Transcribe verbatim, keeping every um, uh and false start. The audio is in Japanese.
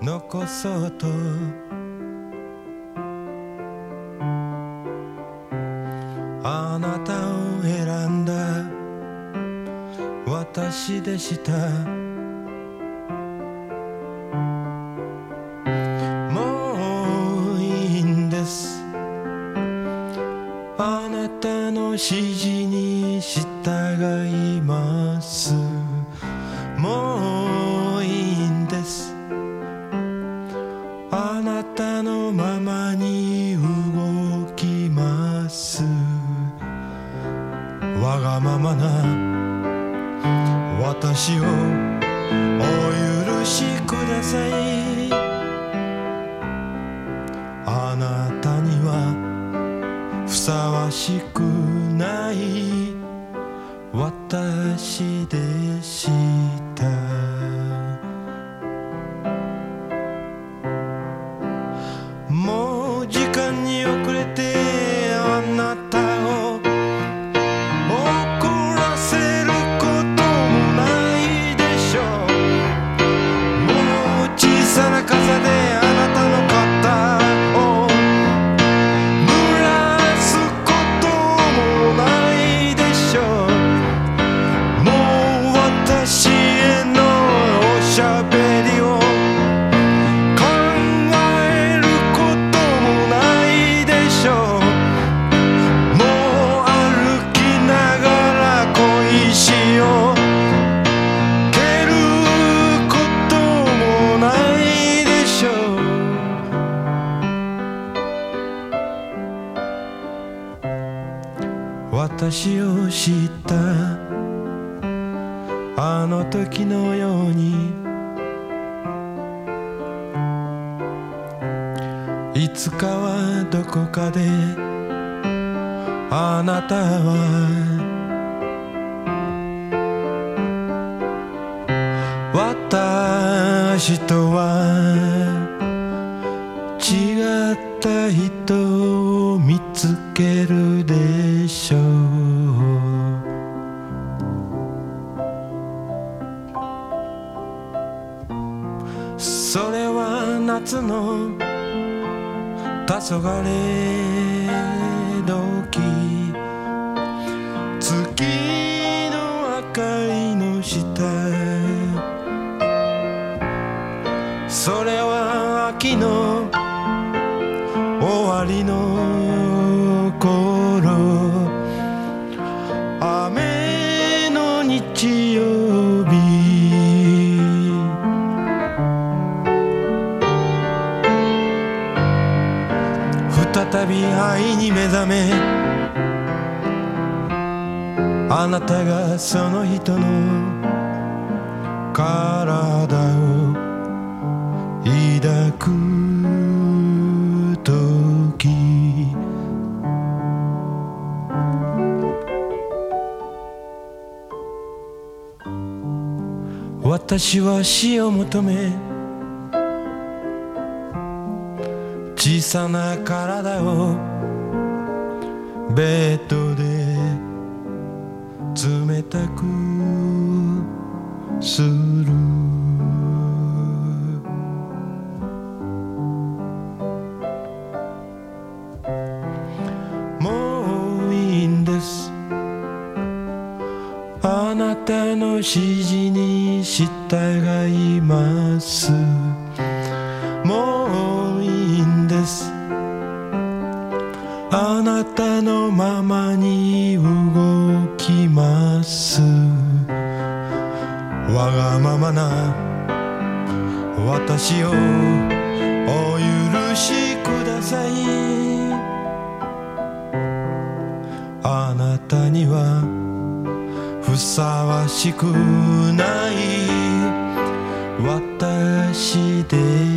残そうとあなたを選んだ私でした。もういいんです、あなたの指示に従います。もういいんです、あなたのままに動きます。わがままな私をお許しください。あなたにはふさわしくない私でした。もう時間に遅れてあなたを怒らせることもないでしょう。もう小さな傘であなたの肩を濡らすこともないでしょう。もう私へのおしゃべりを考えることもないでしょう。もう歩きながら小石を蹴ることもないでしょう。私を知ったあの時のようにいつかはどこかであなたは私とは違った人を見つけるでしょう。それは夏の黄昏時、月の明かりの下、それは秋の終わりの頃、雨の日曜日、再び愛に目覚め、あなたがその人の体を抱く時、私は死を求め小さな体をベッドで冷たくする。もういいんです、あなたの指示に従います。もういいんです、あなたのままに動きます。わがままな私をお許しください。あなたにはふさわしくない私で